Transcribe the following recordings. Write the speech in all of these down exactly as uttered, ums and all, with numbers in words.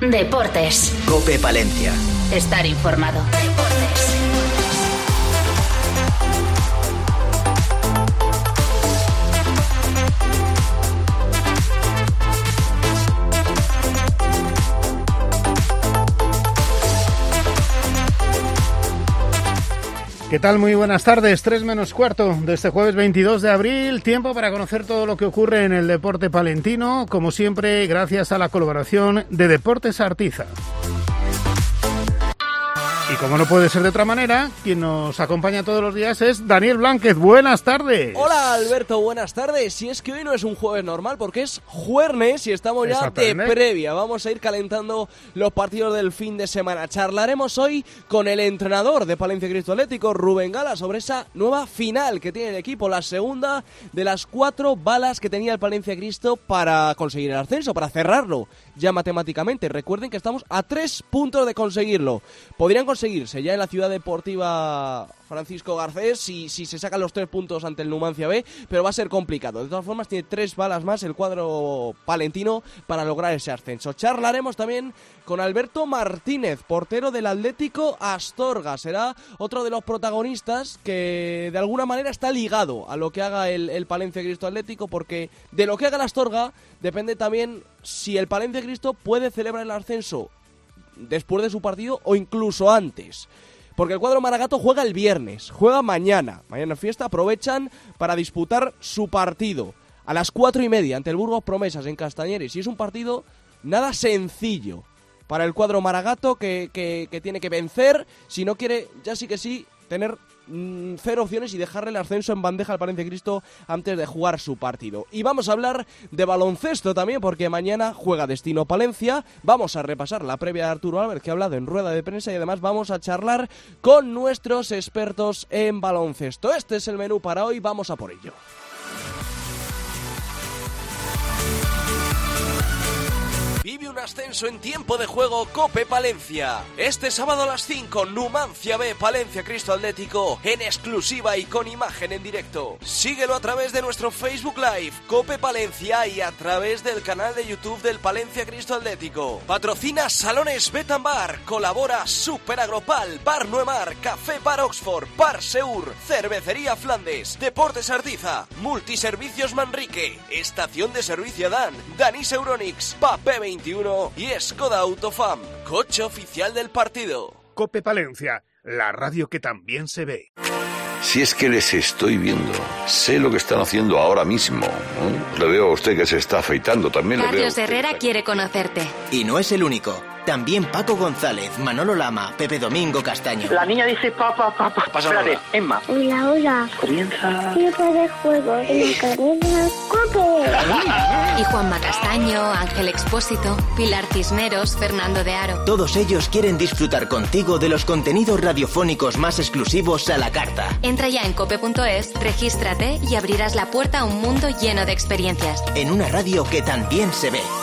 Deportes. COPE Palencia. Estar informado. Deportes. ¿Qué tal? Muy buenas tardes, tres menos cuarto de este jueves veintidós de abril, tiempo para conocer todo lo que ocurre en el deporte palentino, como siempre gracias a la colaboración de Deportes Artiza. Y como no puede ser de otra manera, quien nos acompaña todos los días es Daniel Blánquez. Buenas tardes. Hola Alberto, buenas tardes. Si es que hoy no es un jueves normal porque es jueves y estamos ya de previa. Vamos a ir calentando los partidos del fin de semana. Charlaremos hoy con el entrenador de Palencia Cristo Atlético, Rubén Gala, sobre esa nueva final que tiene el equipo, la segunda de las cuatro balas que tenía el Palencia Cristo para conseguir el ascenso, para cerrarlo ya matemáticamente. Recuerden que estamos a tres puntos de conseguirlo. Podrían conseguirse ya en la Ciudad Deportiva Francisco Garcés si, si se sacan los tres puntos ante el Numancia B, pero va a ser complicado. De todas formas, tiene tres balas más el cuadro palentino para lograr ese ascenso. Charlaremos también con Alberto Martínez, portero del Atlético Astorga. Será otro de los protagonistas que de alguna manera está ligado a lo que haga el, el Palencia Cristo Atlético, porque de lo que haga el Astorga depende también si el Palencia Cristo puede celebrar el ascenso después de su partido o incluso antes. Porque el cuadro Maragato juega el viernes, juega mañana. Mañana fiesta, aprovechan para disputar su partido a las cuatro y media ante el Burgos Promesas en Castañeres. Y es un partido nada sencillo para el cuadro Maragato que, que, que tiene que vencer si no quiere, ya sí que sí, tener mmm, cero opciones y dejarle el ascenso en bandeja al Palencia Cristo antes de jugar su partido. Y vamos a hablar de baloncesto también, porque mañana juega Destino Palencia. Vamos a repasar la previa de Arturo Álvarez, que ha hablado en rueda de prensa, y además vamos a charlar con nuestros expertos en baloncesto. Este es el menú para hoy, vamos a por ello. Vive un ascenso en tiempo de juego COPE Palencia. Este sábado a las cinco, Numancia B, Palencia Cristo Atlético, en exclusiva y con imagen en directo. Síguelo a través de nuestro Facebook Live, COPE Palencia, y a través del canal de YouTube del Palencia Cristo Atlético. Patrocina Salones Betambar, colabora Super Agropal, Bar Nuemar, Café Bar Oxford, Bar Seur, Cervecería Flandes, Deportes Artiza, Multiservicios Manrique, Estación de Servicio Dan, Danis Euronics, P A P veintiuno y Skoda Autofam, coche oficial del partido. COPE Palencia, la radio que también se ve. Si es que les estoy viendo, sé lo que están haciendo ahora mismo, ¿no? Le veo a usted que se está afeitando, también le veo. Carlos Herrera quiere conocerte. Y no es el único. También Paco González, Manolo Lama, Pepe Domingo Castaño. La niña dice papá, papá. Espérate, Emma. Hola, hola. Comienza. Tiempo de juego en la cadena COPE. Y Juanma Castaño, Ángel Expósito, Pilar Cisneros, Fernando de Aro. Todos ellos quieren disfrutar contigo de los contenidos radiofónicos más exclusivos a la carta. Entra ya en cope punto es, regístrate y abrirás la puerta a un mundo lleno de experiencias. En una radio que también se ve.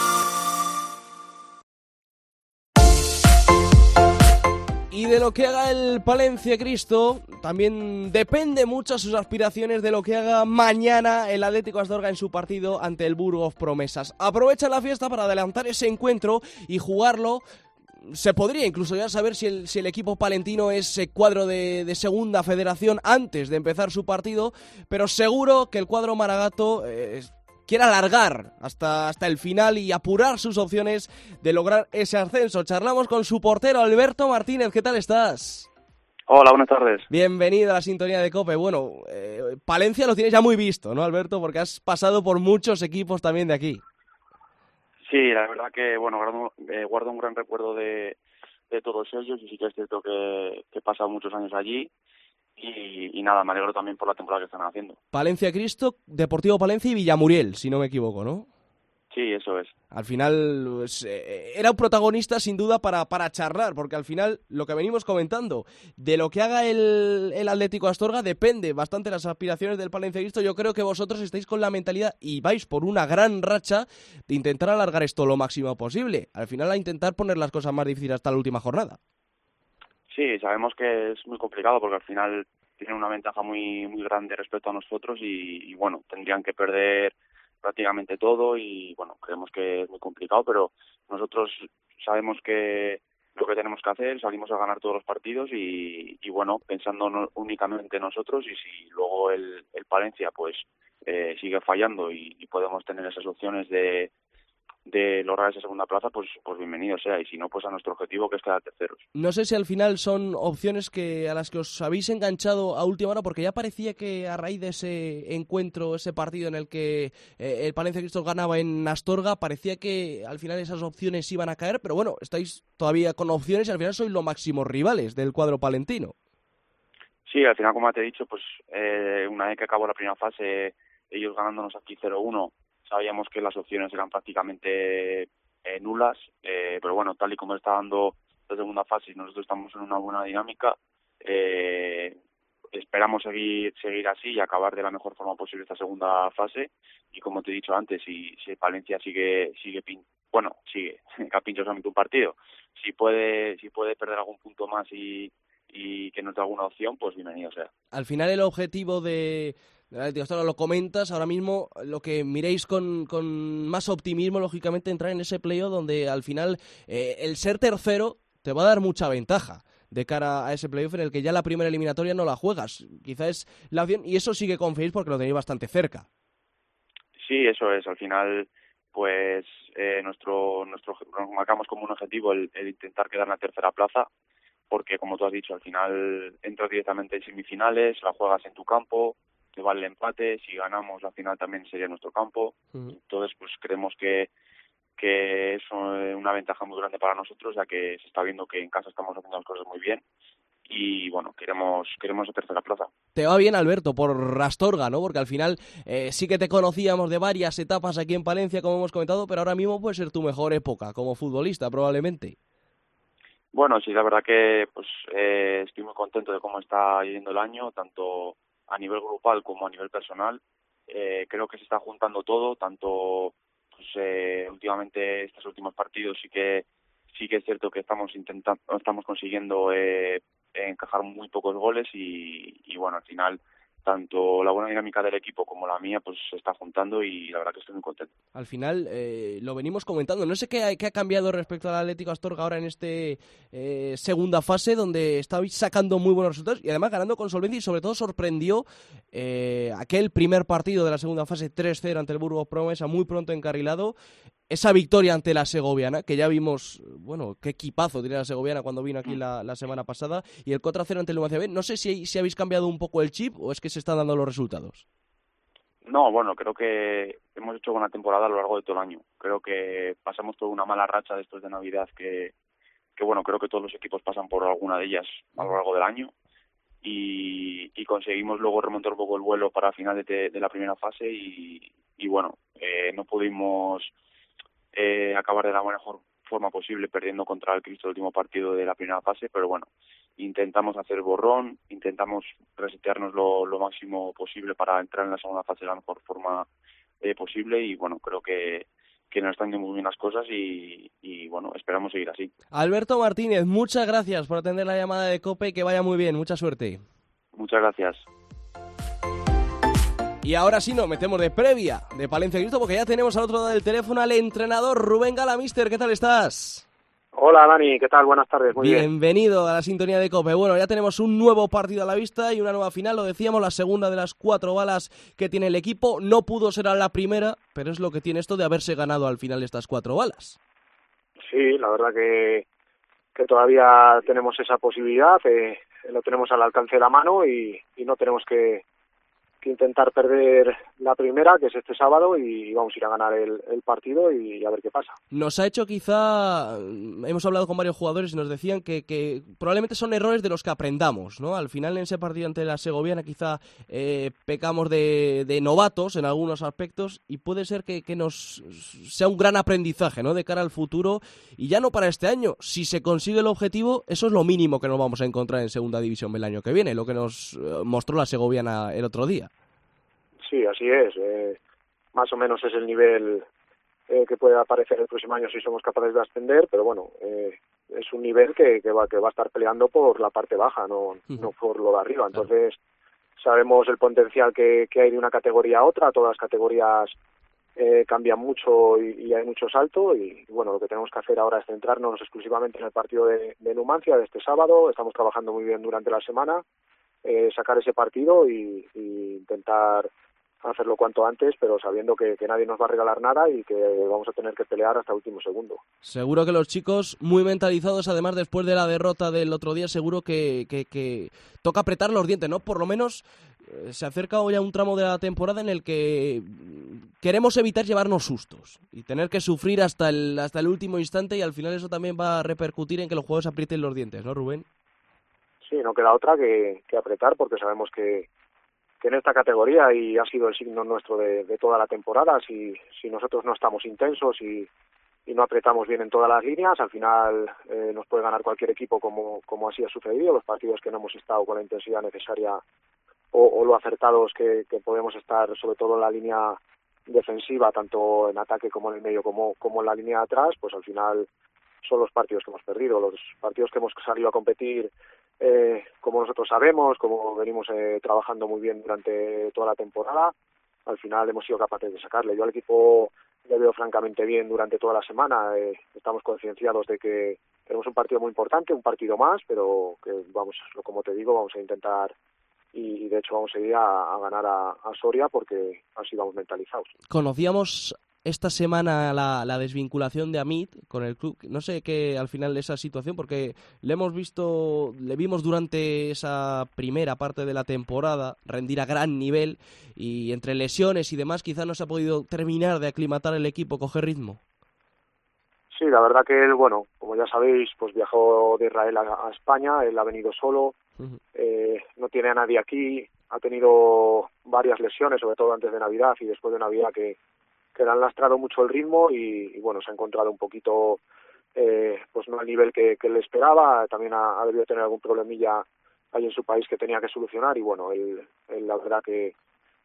Y de lo que haga el Palencia Cristo también depende mucho sus aspiraciones de lo que haga mañana el Atlético Astorga en su partido ante el Burgos Promesas. Aprovechan la fiesta para adelantar ese encuentro y jugarlo. Se podría incluso ya saber si el, si el equipo palentino es cuadro de, de segunda federación antes de empezar su partido, pero seguro que el cuadro Maragato eh, quiere alargar hasta, hasta el final y apurar sus opciones de lograr ese ascenso. Charlamos con su portero Alberto Martínez. ¿Qué tal estás? Hola, buenas tardes. Bienvenido a la sintonía de COPE. Bueno, eh, Palencia lo tienes ya muy visto, ¿no, Alberto? Porque has pasado por muchos equipos también de aquí. Sí, la verdad que, bueno, guardo, eh, guardo un gran recuerdo de, de todos ellos, y sí que es cierto que, que he pasado muchos años allí y, y nada, me alegro también por la temporada que están haciendo. Palencia Cristo, Deportivo Palencia y Villamuriel, si no me equivoco, ¿no? Sí, eso es. Al final pues, eh, era un protagonista sin duda para, para charlar, porque al final lo que venimos comentando, de lo que haga el, el Atlético Astorga depende bastante de las aspiraciones del Palencia Cristo. Yo creo que vosotros estáis con la mentalidad y vais por una gran racha de intentar alargar esto lo máximo posible. Al final a intentar poner las cosas más difíciles hasta la última jornada. Sí, sabemos que es muy complicado porque al final tienen una ventaja muy, muy grande respecto a nosotros y, y bueno, tendrían que perder prácticamente todo y bueno, creemos que es muy complicado, pero nosotros sabemos que lo que tenemos que hacer, salimos a ganar todos los partidos y, y bueno, pensando no, únicamente en nosotros, y si luego el, el Palencia pues eh, sigue fallando y, y podemos tener esas opciones de de lograr esa segunda plaza, pues pues bienvenido sea, y si no, pues a nuestro objetivo, que es quedar terceros. No sé si al final son opciones que a las que os habéis enganchado a última hora, porque ya parecía que a raíz de ese encuentro, ese partido en el que eh, el Palencia Cristos ganaba en Astorga, parecía que al final esas opciones iban a caer, pero bueno, estáis todavía con opciones y al final sois los máximos rivales del cuadro palentino. Sí, al final, como te he dicho, pues eh, una vez que acabó la primera fase, ellos ganándonos aquí cero uno, sabíamos que las opciones eran prácticamente eh, nulas, eh, pero bueno, tal y como está dando la segunda fase y nosotros estamos en una buena dinámica, eh, esperamos seguir seguir así y acabar de la mejor forma posible esta segunda fase. Y como te he dicho antes, si, si Palencia sigue sigue pin, bueno sigue a pinchos a un partido, si puede si puede perder algún punto más y y que nos dé alguna opción, pues bienvenido sea. Al final el objetivo de Atlético, lo comentas, ahora mismo lo que miréis con, con más optimismo, lógicamente, entrar en ese playoff donde al final eh, el ser tercero te va a dar mucha ventaja de cara a ese playoff en el que ya la primera eliminatoria no la juegas. Quizás es la opción, y eso sí que confiéis porque lo tenéis bastante cerca. Sí, eso es. Al final, pues eh, nuestro nuestro nos marcamos como un objetivo el, el intentar quedar en la tercera plaza, porque como tú has dicho, al final entras directamente en semifinales, la juegas en tu campo, te vale el empate, si ganamos la final también sería nuestro campo. Uh-huh. Entonces pues creemos que que es una ventaja muy grande para nosotros, ya que se está viendo que en casa estamos haciendo las cosas muy bien y bueno, queremos queremos la tercera plaza. Te va bien, Alberto, por Astorga, ¿no? Porque al final eh, sí que te conocíamos de varias etapas aquí en Palencia, como hemos comentado, pero ahora mismo puede ser tu mejor época como futbolista, probablemente. Bueno, sí, la verdad que pues eh, estoy muy contento de cómo está yendo el año, tanto a nivel grupal como a nivel personal. Eh, creo que se está juntando todo, tanto pues eh, últimamente estos últimos partidos sí que sí que es cierto que estamos intentando, estamos consiguiendo eh, encajar muy pocos goles y, y bueno, al final tanto la buena dinámica del equipo como la mía pues se está juntando y la verdad que estoy muy contento. Al final eh, lo venimos comentando, no sé qué ha, qué ha cambiado respecto al Atlético Astorga ahora en este eh, segunda fase donde estáis sacando muy buenos resultados y además ganando con solvencia y sobre todo sorprendió eh, aquel primer partido de la segunda fase tres cero ante el Burgos Promesa muy pronto encarrilado. Esa victoria ante la Segoviana, que ya vimos, bueno, qué equipazo tiene la Segoviana cuando vino aquí la, la semana pasada, y el cuatro a cero ante el Numancia B. No sé si, si habéis cambiado un poco el chip o es que se están dando los resultados. No, bueno, creo que hemos hecho buena temporada a lo largo de todo el año. Creo que pasamos por una mala racha después de Navidad que, que bueno, creo que todos los equipos pasan por alguna de ellas a lo largo del año. Y, y conseguimos luego remontar un poco el vuelo para finales de, de la primera fase y, y bueno, eh, no pudimos eh, acabar de la mejor forma posible perdiendo contra el Cristo el último partido de la primera fase, pero bueno, intentamos hacer borrón, intentamos resetearnos lo, lo máximo posible para entrar en la segunda fase de la mejor forma eh, posible y bueno, creo que que nos están yendo muy bien las cosas y, y bueno, esperamos seguir así. Alberto Martínez, muchas gracias por atender la llamada de COPE y que vaya muy bien, mucha suerte. Muchas gracias. Y ahora sí nos metemos de previa de Palencia Cristo porque ya tenemos al otro lado del teléfono al entrenador Rubén Gala. Mister, ¿qué tal estás? Hola Dani, ¿qué tal? Buenas tardes, muy Bienvenido bien. Bienvenido a la sintonía de COPE. Bueno, ya tenemos un nuevo partido a la vista y una nueva final, lo decíamos, la segunda de las cuatro balas que tiene el equipo. No pudo ser a la primera, pero es lo que tiene esto de haberse ganado al final estas cuatro balas. Sí, la verdad que, que todavía tenemos esa posibilidad, eh, lo tenemos al alcance de la mano y, y no tenemos que... que intentar perder la primera, que es este sábado, y vamos a ir a ganar el, el partido y a ver qué pasa. Nos ha hecho quizá, hemos hablado con varios jugadores y nos decían que, que probablemente son errores de los que aprendamos, ¿no? Al final en ese partido ante la Segoviana quizá eh, pecamos de, de novatos en algunos aspectos y puede ser que, que nos sea un gran aprendizaje, ¿no? De cara al futuro y ya no para este año. Si se consigue el objetivo, eso es lo mínimo que nos vamos a encontrar en Segunda División el año que viene, lo que nos mostró la Segoviana el otro día. Sí, así es. Eh, más o menos es el nivel eh, que puede aparecer el próximo año si somos capaces de ascender, pero bueno, eh, es un nivel que, que, va, que va a estar peleando por la parte baja, no, uh-huh. no por lo de arriba. Entonces, sabemos el potencial que, que hay de una categoría a otra, todas las categorías eh, cambia mucho y, y hay mucho salto y, y bueno, lo que tenemos que hacer ahora es centrarnos exclusivamente en el partido de, de Numancia de este sábado. Estamos trabajando muy bien durante la semana, eh, sacar ese partido y, y intentar hacerlo cuanto antes, pero sabiendo que, que nadie nos va a regalar nada y que vamos a tener que pelear hasta el último segundo. Seguro que los chicos muy mentalizados, además después de la derrota del otro día, seguro que, que, que toca apretar los dientes, ¿no? Por lo menos eh, se acerca hoy a un tramo de la temporada en el que queremos evitar llevarnos sustos y tener que sufrir hasta el, hasta el último instante, y al final eso también va a repercutir en que los jugadores aprieten los dientes, ¿no, Rubén? Sí, no queda otra que, que apretar, porque sabemos que que en esta categoría, y ha sido el signo nuestro de, de toda la temporada, si, si nosotros no estamos intensos y, y no apretamos bien en todas las líneas, al final eh, nos puede ganar cualquier equipo como, como así ha sucedido, los partidos que no hemos estado con la intensidad necesaria o, o lo acertados que, que podemos estar, sobre todo en la línea defensiva, tanto en ataque como en el medio como, como en la línea de atrás, pues al final son los partidos que hemos perdido, los partidos que hemos salido a competir Eh, como nosotros sabemos, como venimos eh, trabajando muy bien durante toda la temporada, al final hemos sido capaces de sacarle. Yo al equipo le veo francamente bien durante toda la semana, eh, estamos concienciados de que tenemos un partido muy importante, un partido más, pero que vamos, como te digo, vamos a intentar y de hecho vamos a ir a, a ganar a, a Soria porque así vamos mentalizados. Conocíamos esta semana la, la desvinculación de Amit con el club. No sé qué al final esa situación, porque le hemos visto, le vimos durante esa primera parte de la temporada rendir a gran nivel y entre lesiones y demás quizá no se ha podido terminar de aclimatar el equipo, coger ritmo. Sí, la verdad que él, bueno, como ya sabéis, pues viajó de Israel a, a España, él ha venido solo, uh-huh. eh, no tiene a nadie aquí, ha tenido varias lesiones, sobre todo antes de Navidad y después de Navidad que que le han lastrado mucho el ritmo y, y bueno, se ha encontrado un poquito, eh, pues no al nivel que, que él esperaba, también ha, ha debido tener algún problemilla ahí en su país que tenía que solucionar y bueno, él, él la verdad que,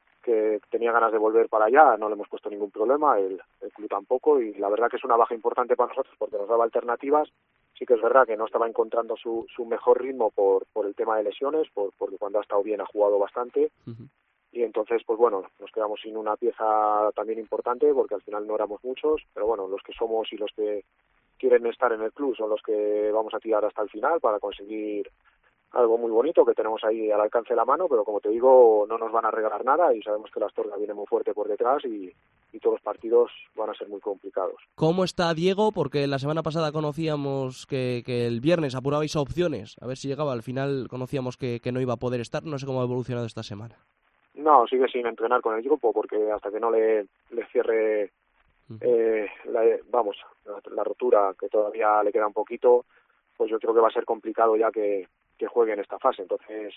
que tenía ganas de volver para allá, no le hemos puesto ningún problema, el, el club tampoco y la verdad que es una baja importante para nosotros porque nos daba alternativas. Sí que es verdad que no estaba encontrando su, su mejor ritmo por, por el tema de lesiones, por, porque cuando ha estado bien ha jugado bastante. Uh-huh. Y entonces, pues bueno, nos quedamos sin una pieza también importante porque al final no éramos muchos, pero bueno, los que somos y los que quieren estar en el club son los que vamos a tirar hasta el final para conseguir algo muy bonito que tenemos ahí al alcance de la mano, pero como te digo, no nos van a regalar nada y sabemos que la Astorga viene muy fuerte por detrás y, y todos los partidos van a ser muy complicados. ¿Cómo está Diego? Porque la semana pasada conocíamos que, que el viernes apurabais a opciones, a ver si llegaba, al final conocíamos que, que no iba a poder estar, no sé cómo ha evolucionado esta semana. No, sigue sin entrenar con el grupo porque hasta que no le, le cierre, eh, la, vamos, la, la rotura, que todavía le queda un poquito, pues yo creo que va a ser complicado ya que, que juegue en esta fase. Entonces,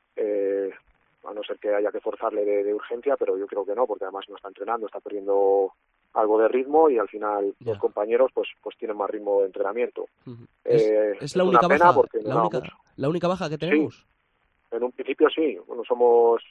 eh, a no ser que haya que forzarle de, de urgencia, pero yo creo que no, porque además no está entrenando, está perdiendo algo de ritmo y al final ya. Los compañeros pues pues tienen más ritmo de entrenamiento. Uh-huh. Eh, ¿Es, es la es única baja? Porque la, única, ¿La única baja que tenemos? Sí, en un principio sí. Bueno, somos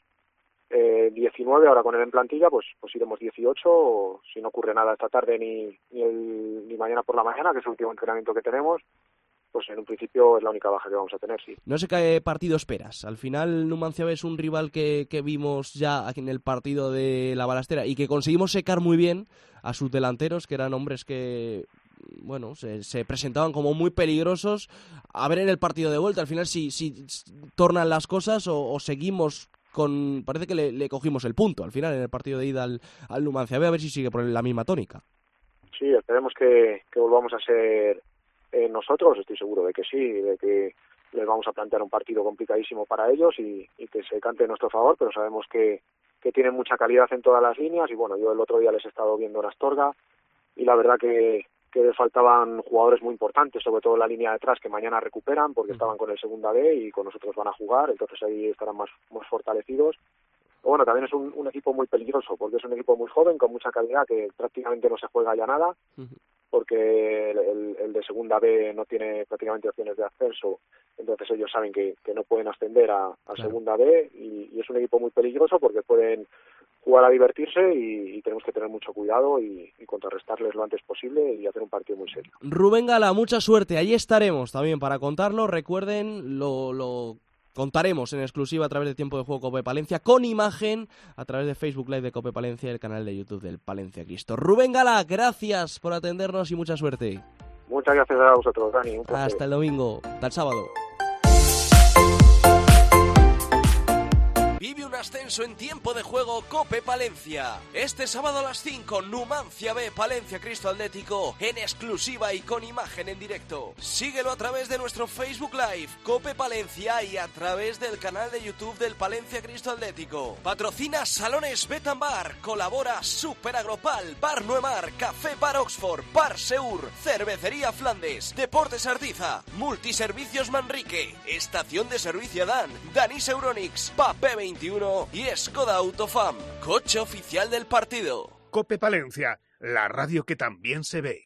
Eh, diecinueve, ahora con él en plantilla, pues pues iremos dieciocho, o si no ocurre nada esta tarde ni ni, el, ni mañana por la mañana, que es el último entrenamiento que tenemos, pues en un principio es la única baja que vamos a tener, sí. No sé qué partido esperas. Al final Numancia es un rival que, que vimos ya aquí en el partido de la Balastera y que conseguimos secar muy bien a sus delanteros, que eran hombres que bueno, se, se presentaban como muy peligrosos. A ver en el partido de vuelta, al final si, si tornan las cosas o, o seguimos con, parece que le, le cogimos el punto al final en el partido de ida al, al Numancia. A ver si sigue por la misma tónica. Sí, esperemos que, que volvamos a ser eh, nosotros, estoy seguro de que sí, de que les vamos a plantear un partido complicadísimo para ellos y, y que se cante en nuestro favor, pero sabemos que, que tienen mucha calidad en todas las líneas y bueno, yo el otro día les he estado viendo en Astorga y la verdad que que faltaban jugadores muy importantes, sobre todo en la línea de atrás, que mañana recuperan porque estaban con el Segunda B y con nosotros van a jugar, entonces ahí estarán más, más fortalecidos. Pero bueno, también es un, un equipo muy peligroso, porque es un equipo muy joven, con mucha calidad, que prácticamente no se juega ya nada, porque el, el, el de Segunda B no tiene prácticamente opciones de ascenso, entonces ellos saben que, que no pueden ascender a, a claro. Segunda B, y, y es un equipo muy peligroso porque pueden jugar a divertirse y, y tenemos que tener mucho cuidado y, y contrarrestarles lo antes posible y hacer un partido muy serio. Rubén Gala, mucha suerte, allí estaremos también para contarlo. Recuerden lo, lo contaremos en exclusiva a través de Tiempo de Juego Cope Palencia, con imagen a través de Facebook Live de Cope Palencia y el canal de YouTube del Palencia Cristo. Rubén Gala, gracias por atendernos y mucha suerte. Muchas gracias a vosotros, Dani. Un placer. Hasta el domingo, hasta el sábado. Vive un ascenso en Tiempo de Juego Cope Palencia. Este sábado a las cinco, Numancia B, Palencia Cristo Atlético, en exclusiva y con imagen en directo. Síguelo a través de nuestro Facebook Live, Cope Palencia, y a través del canal de YouTube del Palencia Cristo Atlético. Patrocina Salones Betambar, colabora Super Agropal, Bar Nuemar, Café Bar Oxford, Bar Seur, Cervecería Flandes, Deportes Artiza, Multiservicios Manrique, Estación de Servicio Dan, Danis Euronics, P A P veintiuno y Skoda Autofam, coche oficial del partido. Cope Palencia, la radio que también se ve.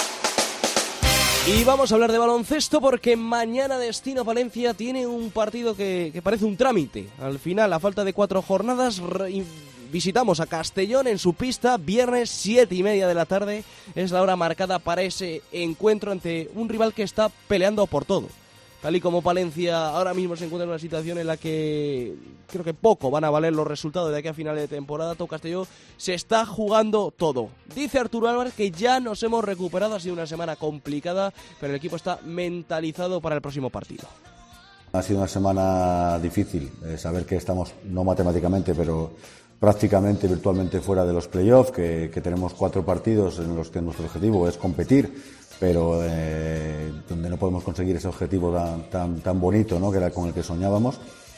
Y vamos a hablar de baloncesto porque mañana Destino Palencia tiene un partido que, que parece un trámite. Al final, a falta de cuatro jornadas, re- visitamos a Castellón en su pista, viernes siete y media de la tarde. Es la hora marcada para ese encuentro ante un rival que está peleando por todo. Tal y como Palencia ahora mismo se encuentra en una situación en la que creo que poco van a valer los resultados de aquí a final de temporada, todo Castellón se está jugando todo. Dice Arturo Álvarez que ya nos hemos recuperado, ha sido una semana complicada, pero el equipo está mentalizado para el próximo partido. Ha sido una semana difícil, eh, saber que estamos, no matemáticamente, pero prácticamente virtualmente fuera de los playoffs, que, que tenemos cuatro partidos en los que nuestro objetivo es competir, pero eh, donde no podemos conseguir ese objetivo tan, tan, tan bonito, ¿no?, que era con el que soñábamos.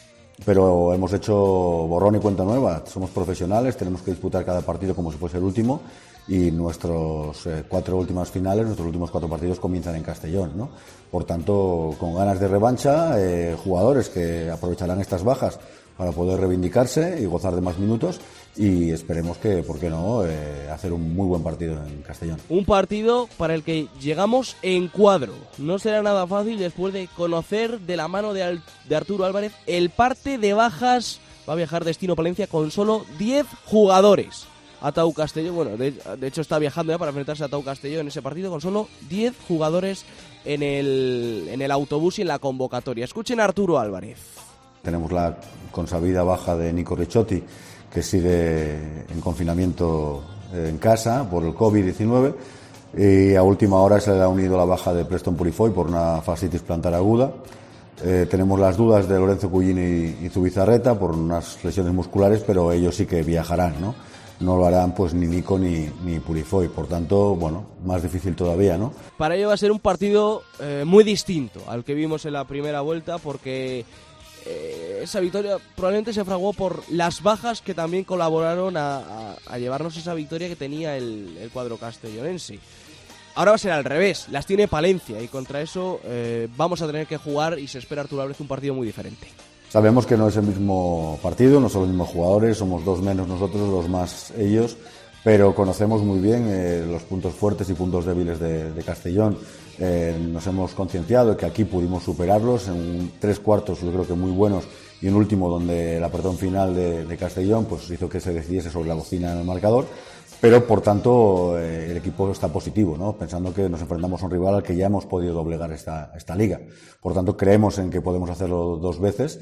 Pero hemos hecho borrón y cuenta nueva, somos profesionales, tenemos que disputar cada partido como si fuese el último, y nuestros eh, cuatro últimas finales, nuestros últimos cuatro partidos comienzan en Castellón, ¿no? Por tanto, con ganas de revancha, eh, jugadores que aprovecharán estas bajas para poder reivindicarse y gozar de más minutos, y esperemos que, ¿por qué no?, eh, hacer un muy buen partido en Castellón. Un partido para el que llegamos en cuadro. No será nada fácil después de conocer de la mano de, Al- de Arturo Álvarez el parte de bajas. Va a viajar Destino Palencia con solo diez jugadores a Tau Castellón. Bueno, de, de hecho está viajando ya para enfrentarse a Tau Castellón en ese partido con solo diez jugadores en el, en el autobús y en la convocatoria. Escuchen a Arturo Álvarez. Tenemos la consabida baja de Nico Ricciotti, que sigue en confinamiento en casa por el covid diecinueve, y a última hora se le ha unido la baja de Preston Purifoy por una fascitis plantar aguda. Eh, tenemos las dudas de Lorenzo Cugini y Zubizarreta por unas lesiones musculares, pero ellos sí que viajarán, ¿no? No lo harán pues ni Nico ni, ni Purifoy, por tanto, bueno, más difícil todavía, ¿no? Para ello va a ser un partido eh, muy distinto al que vimos en la primera vuelta, porque Eh, esa victoria probablemente se fraguó por las bajas que también colaboraron a, a, a llevarnos esa victoria que tenía el, el cuadro castellonense. Ahora va a ser al revés, las tiene Palencia, y contra eso eh, vamos a tener que jugar, y se espera Arturo Álvarez un partido muy diferente. Sabemos que no es el mismo partido, no son los mismos jugadores, somos dos menos nosotros, dos más ellos, pero conocemos muy bien eh, los puntos fuertes y puntos débiles de, de Castellón. Eh, nos hemos concienciado de que aquí pudimos superarlos en tres cuartos, yo creo que muy buenos, y un último donde el apretón final de, de Castellón pues hizo que se decidiese sobre la bocina en el marcador. Pero, por tanto, eh, el equipo está positivo, ¿no?, pensando que nos enfrentamos a un rival al que ya hemos podido doblegar esta, esta liga. Por tanto, creemos en que podemos hacerlo dos veces,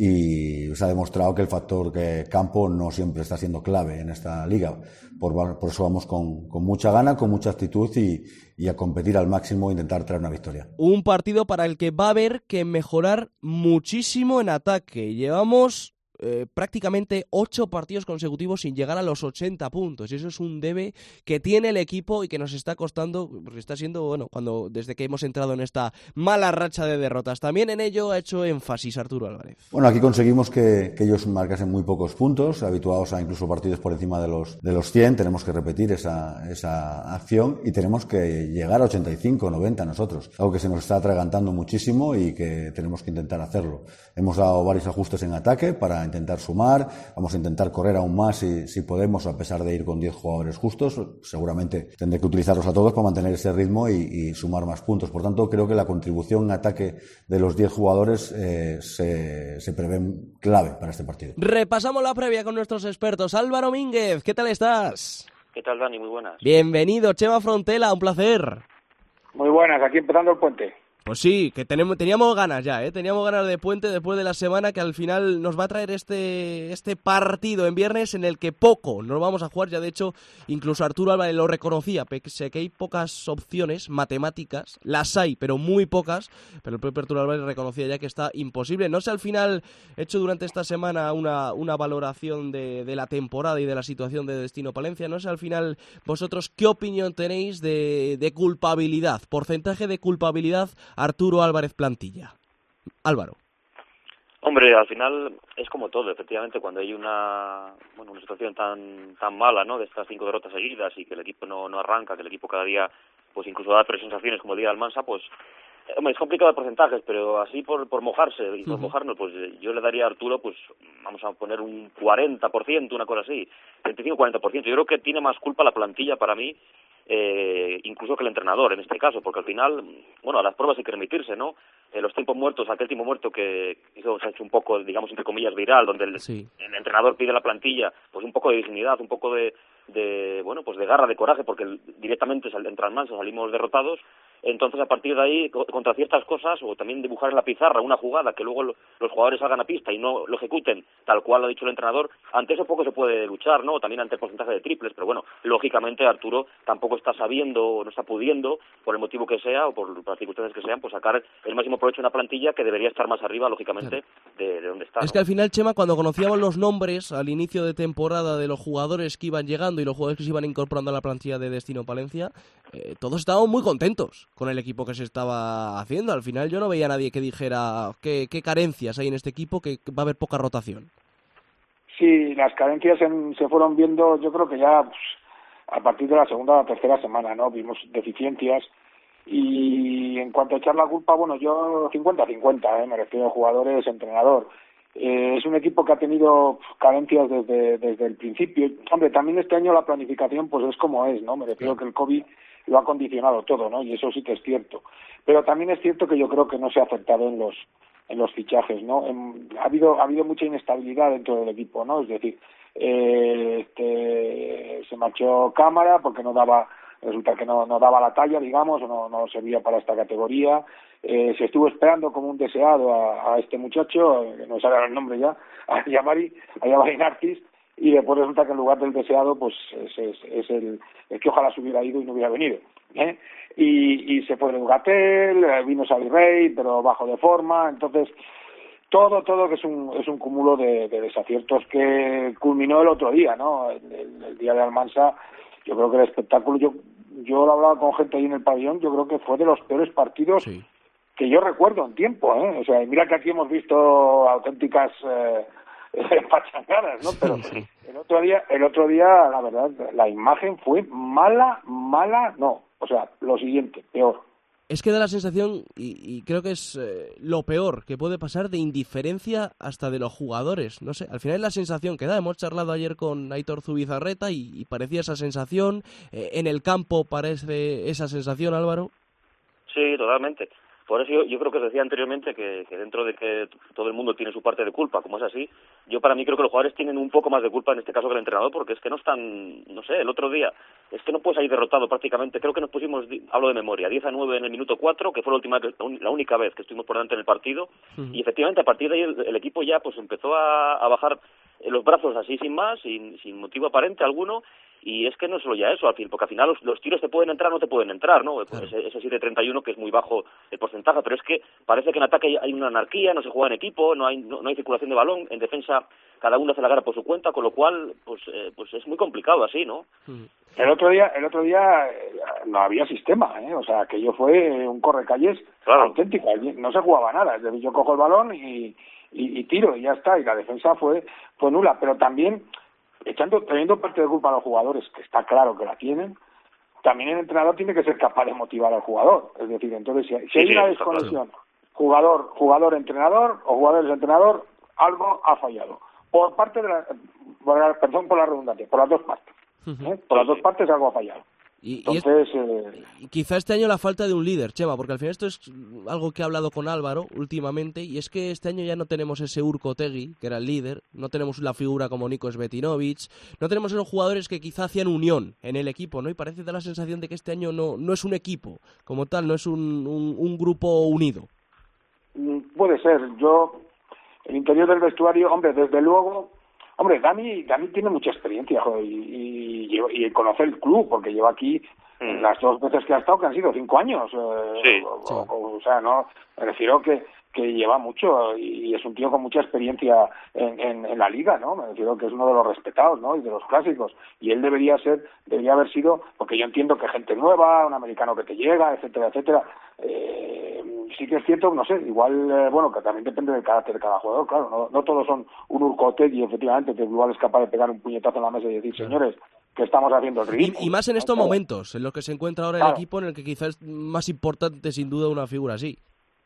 y se ha demostrado que el factor que campo no siempre está siendo clave en esta liga. Por, por eso vamos con, con mucha gana, con mucha actitud, y, y a competir al máximo e intentar traer una victoria. Un partido para el que va a haber que mejorar muchísimo en ataque. Llevamos Eh, prácticamente ocho partidos consecutivos sin llegar a los ochenta puntos, y eso es un debe que tiene el equipo y que nos está costando, porque está siendo, bueno, cuando desde que hemos entrado en esta mala racha de derrotas. También en ello ha hecho énfasis Arturo Álvarez. Bueno, aquí conseguimos que, que ellos marcasen muy pocos puntos, habituados a incluso partidos por encima de los, de los cien. Tenemos que repetir esa, esa acción, y tenemos que llegar a ochenta y cinco, noventa nosotros, algo que se nos está atragantando muchísimo y que tenemos que intentar hacerlo. Hemos dado varios ajustes en ataque para intentar sumar, vamos a intentar correr aún más si, si podemos, a pesar de ir con diez jugadores justos. Seguramente tendré que utilizarlos a todos para mantener ese ritmo y, y sumar más puntos. Por tanto, creo que la contribución en ataque de los diez jugadores eh, se, se prevé clave para este partido. Repasamos la previa con nuestros expertos. Álvaro Mínguez, ¿qué tal estás? ¿Qué tal, Dani? Muy buenas. Bienvenido. Chema Frontela, un placer. Muy buenas, aquí empezando el puente. Pues sí, que tenemos, teníamos ganas ya, ¿eh? Teníamos ganas de puente después de la semana que al final nos va a traer este, este partido en viernes en el que poco nos vamos a jugar. Ya de hecho, incluso Arturo Álvarez lo reconocía, pese a que hay pocas opciones matemáticas, las hay, pero muy pocas, pero el propio Arturo Álvarez reconocía ya que está imposible. No sé al final, he hecho durante esta semana una, una valoración de, de la temporada y de la situación de Destino Palencia, no sé al final vosotros qué opinión tenéis de, de culpabilidad, porcentaje de culpabilidad Arturo Álvarez plantilla. Álvaro. Hombre, al final es como todo, efectivamente, cuando hay una bueno una situación tan tan mala, ¿no?, de estas cinco derrotas seguidas y que el equipo no no arranca, que el equipo cada día pues incluso da tres sensaciones como el día de Almansa, pues hombre, es complicado de porcentajes, pero así por por mojarse y por uh-huh. mojarnos, pues yo le daría a Arturo, pues vamos a poner un cuarenta por ciento, una cosa así, treinta y cinco a cuarenta por ciento. Yo creo que tiene más culpa la plantilla para mí, eh, incluso que el entrenador en este caso, porque al final, bueno, a las pruebas hay que remitirse, ¿no? Eh, los tiempos muertos, aquel tiempo muerto que hizo, se ha hecho un poco, digamos, entre comillas, viral, donde el, sí. el entrenador pide a la plantilla pues un poco de dignidad, un poco de, de bueno, pues de garra, de coraje, porque el, directamente entre Almansa salimos derrotados. Entonces, a partir de ahí, contra ciertas cosas, o también dibujar en la pizarra una jugada que luego lo, los jugadores salgan a pista y no lo ejecuten tal cual lo ha dicho el entrenador, ante eso poco se puede luchar, ¿no? También ante el porcentaje de triples, pero bueno, lógicamente Arturo tampoco está sabiendo, o no está pudiendo, por el motivo que sea, o por las circunstancias que sean, pues sacar el máximo provecho de una plantilla que debería estar más arriba, lógicamente, claro. de, de donde está. Es ¿no? que al final, Chema, cuando conocíamos los nombres al inicio de temporada de los jugadores que iban llegando y los jugadores que se iban incorporando a la plantilla de Destino Palencia, eh, todos estábamos muy contentos con el equipo que se estaba haciendo. Al final yo no veía a nadie que dijera qué, qué carencias hay en este equipo, que va a haber poca rotación. Sí, las carencias en, se fueron viendo, yo creo que ya pues, a partir de la segunda o la tercera semana, ¿no? Vimos deficiencias y en cuanto a echar la culpa, bueno, yo cincuenta a cincuenta, ¿eh? Me refiero a jugadores, entrenador. Eh, es un equipo que ha tenido carencias desde desde el principio. Hombre, también este año la planificación pues es como es, ¿no? Me refiero que el COVID lo ha condicionado todo, ¿no? Y eso sí que es cierto. Pero también es cierto que yo creo que no se ha acertado en los en los fichajes, ¿no? En, ha habido ha habido mucha inestabilidad dentro del equipo, ¿no? Es decir, eh, este, se marchó Cámara porque no daba, resulta que no no daba la talla, digamos, o no no servía para esta categoría. Eh, se estuvo esperando como un deseado a, a este muchacho, que no sabe el nombre ya, a Yamari, a Yamari Narcis, y después resulta que en lugar del deseado pues es, es, es el, el que ojalá se hubiera ido y no hubiera venido, ¿eh? y, y se fue de Ugatel, vino Xavi Rey, pero bajo de forma. Entonces todo todo que es un es un cúmulo de, de desaciertos que culminó el otro día, ¿no? El, el, el día de Almansa. Yo creo que el espectáculo, yo yo lo hablaba con gente ahí en el pabellón, yo creo que fue de los peores partidos sí. que yo recuerdo en tiempo, ¿eh? O sea, mira que aquí hemos visto auténticas eh, pachangadas, ¿no? Pero sí. el otro día, el otro día, la verdad, la imagen fue mala, mala, no. O sea, lo siguiente, peor. Es que da la sensación, y, y creo que es eh, lo peor que puede pasar, de indiferencia hasta de los jugadores. No sé, al final es la sensación que da. Hemos charlado ayer con Aitor Zubizarreta y, y parecía esa sensación. Eh, en el campo parece esa sensación, Álvaro. Sí, totalmente. Por eso yo, yo creo que os decía anteriormente que, que dentro de que todo el mundo tiene su parte de culpa, como es así, yo para mí creo que los jugadores tienen un poco más de culpa en este caso que el entrenador, porque es que no están, no sé, el otro día, es que no puedes salir derrotado prácticamente. Creo que nos pusimos, hablo de memoria, diez a nueve en el minuto cuatro, que fue la última, la única vez que estuvimos por delante en el partido, uh-huh. y efectivamente a partir de ahí el, el equipo ya pues empezó a, a bajar los brazos así sin más, sin, sin motivo aparente alguno. Y es que no es solo ya eso, al fin, porque al final los, los tiros te pueden entrar o no te pueden entrar, ¿no? Claro. Ese, ese siete treinta y uno que es muy bajo el porcentaje, pero es que parece que en ataque hay, hay una anarquía, no se juega en equipo, no hay no, no hay circulación de balón, en defensa cada uno hace la guerra por su cuenta, con lo cual pues eh, pues es muy complicado así, ¿no? El otro día el otro día no había sistema, ¿eh? O sea, aquello fue un correcalles claro. auténtico, no se jugaba nada, es decir, yo cojo el balón y, y, y tiro y ya está, y la defensa fue fue nula, pero también echando teniendo parte de culpa a los jugadores, que está claro que la tienen, también el entrenador tiene que ser capaz de motivar al jugador. Es decir, entonces si, si hay una desconexión jugador jugador entrenador o jugadores entrenador, algo ha fallado por parte de la, por la perdón por la redundancia, por las dos partes, ¿eh? Por las dos partes algo ha fallado. Y, Entonces, y, es, eh... y quizá este año la falta de un líder, Chema, porque al final esto es algo que he hablado con Álvaro últimamente, y es que este año ya no tenemos ese Urko Otegui, que era el líder, no tenemos la figura como Nico Svetinovic, no tenemos esos jugadores que quizá hacían unión en el equipo, ¿no? Y parece dar la sensación de que este año no, no es un equipo como tal, no es un, un, un grupo unido. Puede ser. Yo, el interior del vestuario, hombre, desde luego... Hombre, Dani, Dani tiene mucha experiencia, joder, y, y, y conoce el club, porque lleva aquí mm. las dos veces que ha estado, que han sido cinco años. Eh, sí, o, sí. O, o sea, no, me refiero que, que lleva mucho y es un tío con mucha experiencia en, en, en la liga, ¿no? Me refiero que es uno de los respetados, ¿no? Y de los clásicos. Y él debería ser, debería haber sido, porque yo entiendo que gente nueva, un americano que te llega, etcétera, etcétera. Eh, sí que es cierto, no sé, igual, eh, bueno, que también depende del carácter de cada jugador, claro, no, no todos son un Urko Otegui, efectivamente, que igual es capaz de pegar un puñetazo en la mesa y decir, señores, que estamos haciendo el ritmo. Y, y más en estos claro. momentos, en los que se encuentra ahora claro. el equipo, en el que quizás es más importante, sin duda, una figura así.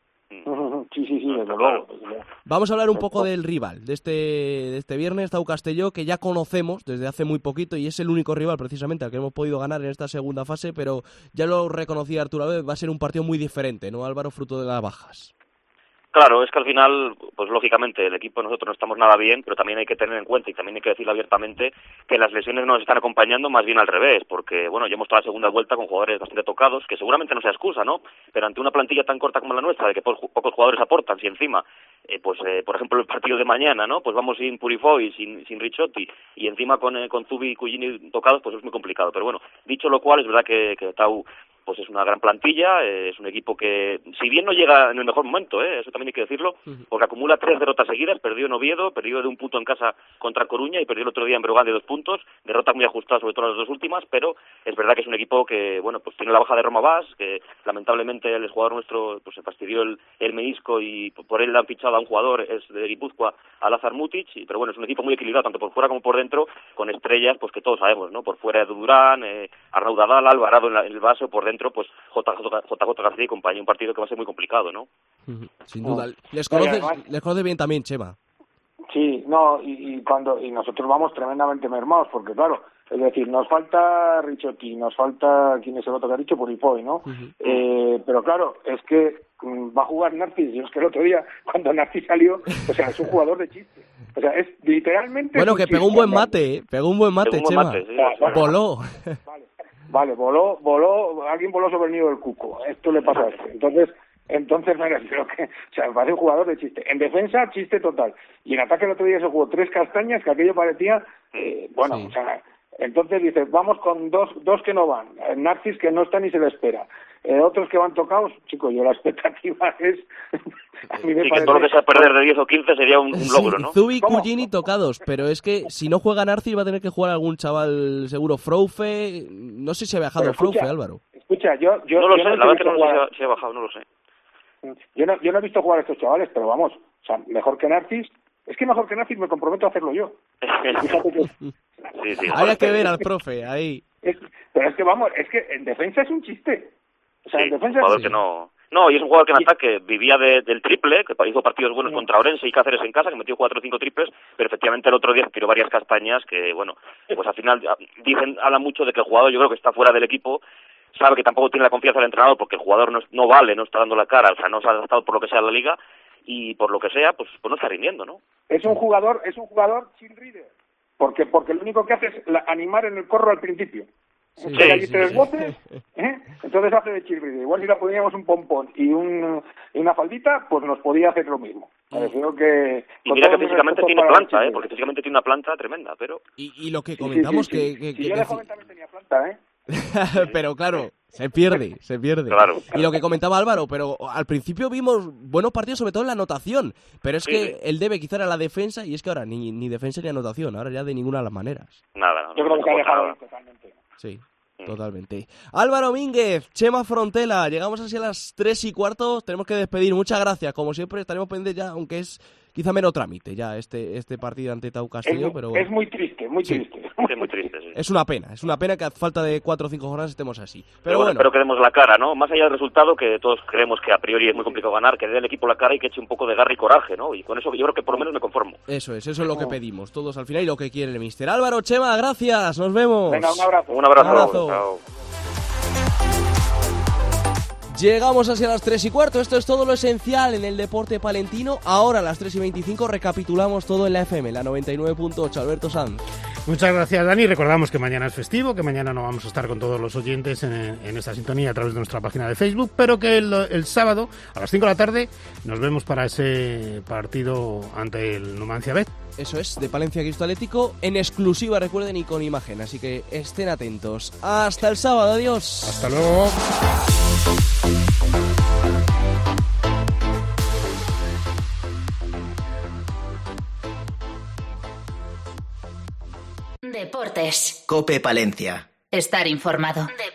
Sí, sí, sí, desde luego. Vamos a hablar un poco del rival de este, de este viernes, Tau Castelló, que ya conocemos desde hace muy poquito y es el único rival precisamente al que hemos podido ganar en esta segunda fase, pero ya lo reconocía Arturo Albert, va a ser un partido muy diferente, ¿no, Álvaro? Fruto de las bajas. Claro, es que al final, pues lógicamente, el equipo nosotros no estamos nada bien, pero también hay que tener en cuenta y también hay que decirlo abiertamente que las lesiones nos están acompañando más bien al revés, porque, bueno, ya hemos estado la segunda vuelta con jugadores bastante tocados, que seguramente no sea excusa, ¿no? Pero ante una plantilla tan corta como la nuestra, de que po- pocos jugadores aportan, si encima, eh, pues, eh, por ejemplo, el partido de mañana, ¿no? Pues vamos sin Purifoy, sin, sin Ricciotti, y encima con, eh, con Zubi y Cugini tocados, pues es muy complicado. Pero bueno, dicho lo cual, es verdad que, que Tau... pues es una gran plantilla, eh, es un equipo que, si bien no llega en el mejor momento, eh, eso también hay que decirlo, porque acumula tres derrotas seguidas, perdió en Oviedo, perdió de un punto en casa contra Coruña y perdió el otro día en Breogán de dos puntos, derrotas muy ajustadas sobre todo las dos últimas, pero es verdad que es un equipo que, bueno, pues tiene la baja de Roma Vaz, que lamentablemente el jugador nuestro pues se fastidió el, el menisco y por él le han fichado a un jugador, es de Guipúzcoa, a Lazar Mutic, y, pero bueno, es un equipo muy equilibrado, tanto por fuera como por dentro, con estrellas, pues que todos sabemos, ¿no? Por fuera de Durán, eh, Arnau Dadal, Alvarado en, la, en el vaso, por dentro, pues J J García y compañía, un partido que va a ser muy complicado, ¿no? Sin duda. Les conoces, les conoces bien también, Chema. Sí, no, y, y cuando y nosotros vamos tremendamente mermados, porque claro, es decir, nos falta Ricciotti, nos falta, ¿quién es el otro que ha dicho? Purifoy, ¿no? Uh-huh. Eh, pero claro, es que um, va a jugar Narcis, y es que el otro día, cuando Narcis salió, o sea, es un jugador de chiste. O sea, es literalmente... Bueno, que pegó un buen mate, ¿eh? Pegó un buen mate, un buen Chema. Mate, sí, vale, voló. Vale, vale, voló, voló, alguien voló sobre el nido del cuco. Esto le pasa a este. Entonces... Entonces, me refiero que, o sea, me parece un jugador de chiste. En defensa, chiste total. Y en ataque el otro día se jugó tres castañas, que aquello parecía, eh, bueno, sí. O sea, entonces dice, vamos con dos dos que no van, Narcis que no está ni se le espera, eh, otros que van tocados, chicos, yo la expectativa es... a mí me y parece... que todo lo que sea perder de diez o quince sería un, un logro, sí, ¿no? Zubi y Cugini tocados, pero es que si no juega Narcis va a tener que jugar algún chaval seguro, Froufe, no sé si ha viajado Froufe, Álvaro. Escucha, yo... yo no lo yo sé, no la verdad que no jugar... sé si ha bajado, no lo sé. Yo no, yo no he visto jugar a estos chavales, pero vamos, o sea, mejor que Narcis, es que mejor que Narcis me comprometo a hacerlo yo. Fíjate que... sí, sí, hay que ver al profe, ahí. Es, pero es que vamos, es que en defensa es un chiste. O sea, sí, en defensa un jugador es... que no... No, y es un jugador que en ataque vivía de, del triple, que hizo partidos buenos contra Orense y Cáceres en casa, que metió cuatro o cinco triples, pero efectivamente el otro día tiró varias castañas que, bueno, pues al final dicen, habla mucho de que el jugador, yo creo que está fuera del equipo, sabe que tampoco tiene la confianza del entrenador porque el jugador no, no vale, no está dando la cara, o sea, no se ha adaptado por lo que sea a la liga y por lo que sea, pues, pues no está rindiendo, ¿no? Es un jugador, es un jugador chill reader, porque porque lo único que hace es la, animar en el corro al principio. Sí, sí, allí sí, tres sí. botes, ¿eh? Entonces hace de chill reader. Igual si le poníamos un pompón y, un, y una faldita, pues nos podía hacer lo mismo. Me refiero que... Y mira que físicamente tiene planta, ¿eh? Porque físicamente tiene una planta tremenda, pero... Y, y lo que comentamos sí, sí, sí, que... sí. que, Si que yo que de joven también tenía planta, ¿eh? Pero claro, se pierde, se pierde. Claro. Y lo que comentaba Álvaro, pero al principio vimos buenos partidos, sobre todo en la anotación. Pero es sí, que sí. él debe quizá a la defensa, y es que ahora ni, ni defensa ni anotación, ahora ya de ninguna de las maneras. Nada, no, yo creo no que ha dejado nada. Totalmente. Sí. Totalmente. Álvaro Mínguez, Chema Frontela, llegamos así a las tres y cuarto, tenemos que despedir. Muchas gracias, como siempre estaremos pendientes ya, aunque es quizá menos trámite ya este este partido ante Tau Castelló, es, pero bueno. Es muy triste, muy sí. triste. Sí, muy triste, sí. Es una pena, es una pena que a falta de cuatro o cinco jornadas estemos así. Pero, pero bueno, bueno, espero que demos la cara, ¿no? Más allá del resultado, que todos creemos que a priori es muy complicado ganar, que dé el equipo la cara y que eche un poco de garra y coraje, ¿no? Y con eso yo creo que por lo menos me conformo. Eso es, eso es lo que pedimos todos al final y lo que quiere el míster. Álvaro, Chema, gracias, nos vemos. Venga, un abrazo. Un abrazo. Un abrazo. Chao. Llegamos hacia las tres y cuarto, esto es todo lo esencial en el deporte palentino. Ahora a las tres y veinticinco recapitulamos todo en la F M, la noventa y nueve punto ocho. Alberto Sanz. Muchas gracias, Dani. Recordamos que mañana es festivo, que mañana no vamos a estar con todos los oyentes en, en esta sintonía a través de nuestra página de Facebook, pero que el, el sábado a las cinco de la tarde nos vemos para ese partido ante el Numancia B. Eso es, de Palencia Cristo Atlético, en exclusiva, recuerden, y con imagen, así que estén atentos. Hasta el sábado, adiós. Hasta luego. Deportes. COPE Palencia. Estar informado.